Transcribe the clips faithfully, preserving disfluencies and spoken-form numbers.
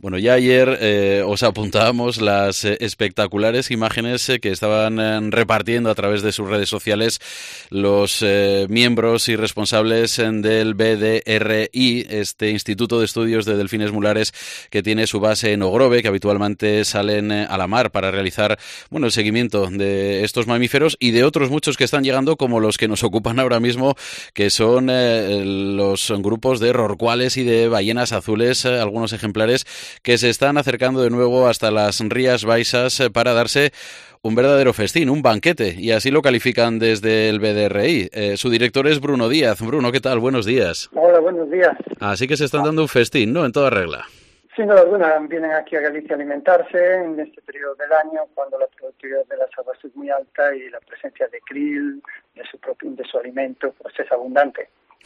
Bueno, ya ayer eh, os apuntábamos las eh, espectaculares imágenes eh, que estaban eh, repartiendo a través de sus redes sociales los eh, miembros y responsables eh, del B D R I, este Instituto de Estudios de Delfines Mulares que tiene su base en Ogrove, que habitualmente salen eh, a la mar para realizar bueno, el seguimiento de estos mamíferos y de otros muchos que están llegando, como los que nos ocupan ahora mismo, que son eh, los grupos de rorcuales y de ballenas azules, eh, algunos ejemplares que se están acercando de nuevo hasta las Rías Baixas para darse un verdadero festín, un banquete, y así lo califican desde el B D R I. Eh, su director es Bruno Díaz. Bruno, ¿qué tal? Buenos días. Hola, buenos días. Así que se están dando un festín, ¿no? En toda regla. Sin duda alguna, vienen aquí a Galicia a alimentarse en este periodo del año, cuando la productividad de las aguas es muy alta y la presencia de krill, de su, propio, de su alimento, pues es abundante.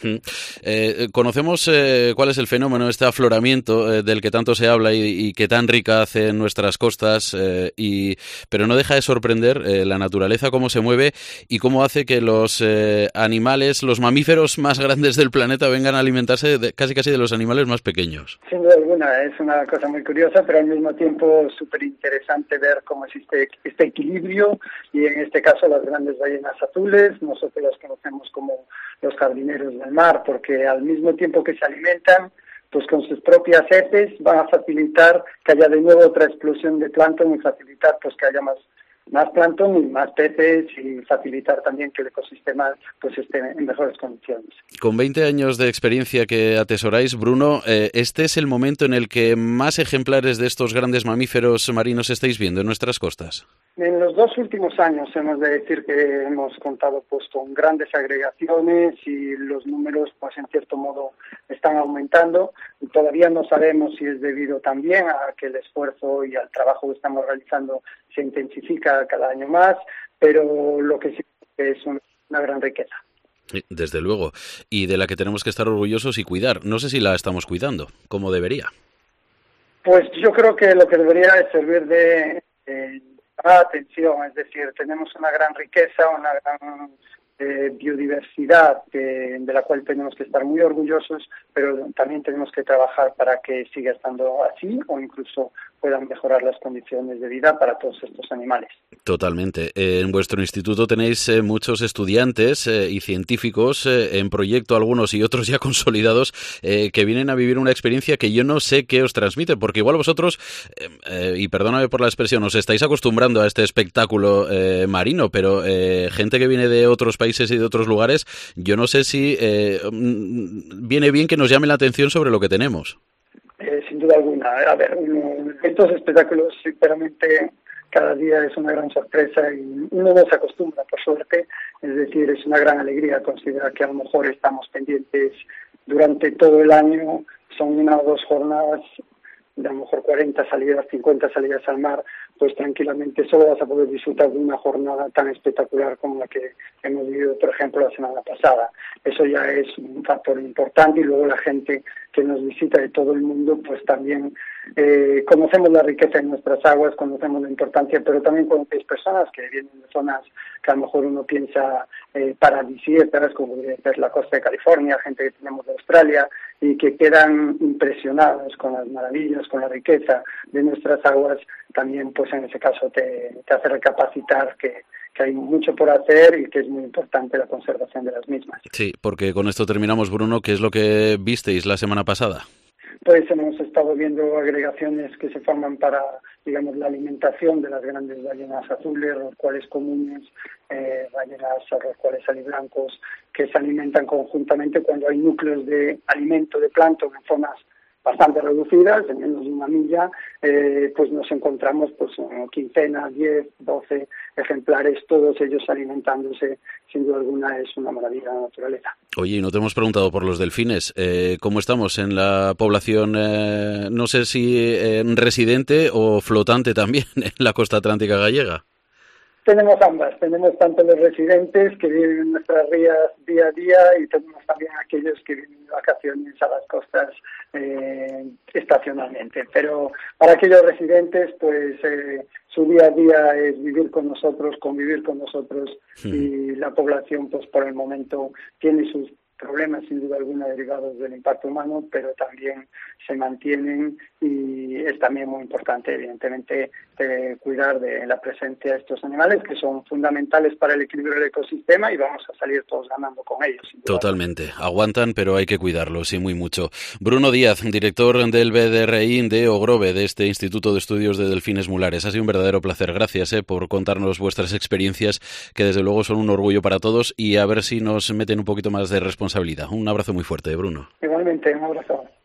Eh, conocemos eh, cuál es el fenómeno, este afloramiento eh, del que tanto se habla y, y que tan rica hace en nuestras costas, eh, y, pero no deja de sorprender eh, la naturaleza, cómo se mueve y cómo hace que los eh, animales, los mamíferos más grandes del planeta vengan a alimentarse de, casi casi de los animales más pequeños. Sin duda alguna, es una cosa muy curiosa, pero al mismo tiempo súper interesante ver cómo existe este equilibrio y en este caso las grandes ballenas azules, nosotros las conocemos como los jardineros del mar, porque al mismo tiempo que se alimentan, pues con sus propias heces van a facilitar que haya de nuevo otra explosión de plancton y facilitar pues que haya más más plancton y más peces y facilitar también que el ecosistema pues esté en mejores condiciones. Con veinte años de experiencia que atesoráis, Bruno, eh, ¿este es el momento en el que más ejemplares de estos grandes mamíferos marinos estáis viendo en nuestras costas? En los dos últimos años hemos de decir que hemos contado pues con grandes agregaciones y los números pues en cierto modo están aumentando y todavía no sabemos si es debido también a que el esfuerzo y al trabajo que estamos realizando se intensifica cada año más, pero lo que sí es una, una gran riqueza. Sí, desde luego, y de la que tenemos que estar orgullosos y cuidar. No sé si la estamos cuidando, como debería. Pues yo creo que lo que debería es servir de... de atención, es decir, tenemos una gran riqueza, una gran eh, biodiversidad que, de la cual tenemos que estar muy orgullosos, pero también tenemos que trabajar para que siga estando así o incluso puedan mejorar las condiciones de vida para todos estos animales. Totalmente. Eh, en vuestro instituto tenéis eh, muchos estudiantes eh, y científicos eh, en proyecto, algunos y otros ya consolidados, eh, que vienen a vivir una experiencia que yo no sé qué os transmite, porque igual vosotros, eh, eh, y perdóname por la expresión, os estáis acostumbrando a este espectáculo eh, marino, pero eh, gente que viene de otros países y de otros lugares, yo no sé si eh, viene bien que nos llame la atención sobre lo que tenemos. Eh, sin duda alguna. A ver, uno, estos espectáculos sinceramente cada día es una gran sorpresa y uno no se acostumbra, por suerte, es decir, es una gran alegría considerar que a lo mejor estamos pendientes durante todo el año, son una o dos jornadas, de a lo mejor cuarenta salidas, cincuenta salidas al mar, pues tranquilamente solo vas a poder disfrutar de una jornada tan espectacular como la que hemos vivido, por ejemplo, la semana pasada. Eso ya es un factor importante y luego la gente que nos visita de todo el mundo, pues también eh, conocemos la riqueza en nuestras aguas, conocemos la importancia, pero también conocéis personas que vienen de zonas que a lo mejor uno piensa eh, paradisíacas, como debe ser la costa de California, gente que tenemos de Australia, y que quedan impresionados con las maravillas, con la riqueza de nuestras aguas, también pues en ese caso te, te hace recapacitar que, que hay mucho por hacer y que es muy importante la conservación de las mismas. Sí, porque con esto terminamos, Bruno. ¿Qué es lo que visteis la semana pasada? Pues hemos estado viendo agregaciones que se forman para, digamos, la alimentación de las grandes ballenas azules, los cuales comunes, eh, ballenas, los cuales aliblancos, que se alimentan conjuntamente cuando hay núcleos de alimento de plancton en zonas bastante reducidas, de menos de una milla, eh, pues nos encontramos pues en quincenas, diez, doce ejemplares, todos ellos alimentándose. Sin duda alguna es una maravilla de la naturaleza. Oye, y no te hemos preguntado por los delfines. Eh, ¿Cómo estamos en la población, eh, no sé si eh, residente o flotante también en la costa atlántica gallega? Tenemos ambas, tenemos tanto los residentes que viven en nuestras rías día a día y tenemos también aquellos que vienen de vacaciones a las costas eh, estacionalmente. Pero para aquellos residentes, pues eh, su día a día es vivir con nosotros, convivir con nosotros, y la población, pues por el momento, tiene sus problemas sin duda alguna derivados del impacto humano, pero también se mantienen y es también muy importante, evidentemente, eh, cuidar de la presencia de estos animales que son fundamentales para el equilibrio del ecosistema y vamos a salir todos ganando con ellos. Totalmente. Aguantan, pero hay que cuidarlos y muy mucho. Bruno Díaz, director del B D R I de Ogrove, de este Instituto de Estudios de Delfines Mulares. Ha sido un verdadero placer. Gracias eh, por contarnos vuestras experiencias, que desde luego son un orgullo para todos, y a ver si nos meten un poquito más de responsabilidad. Un abrazo muy fuerte, Bruno. Igualmente, un abrazo.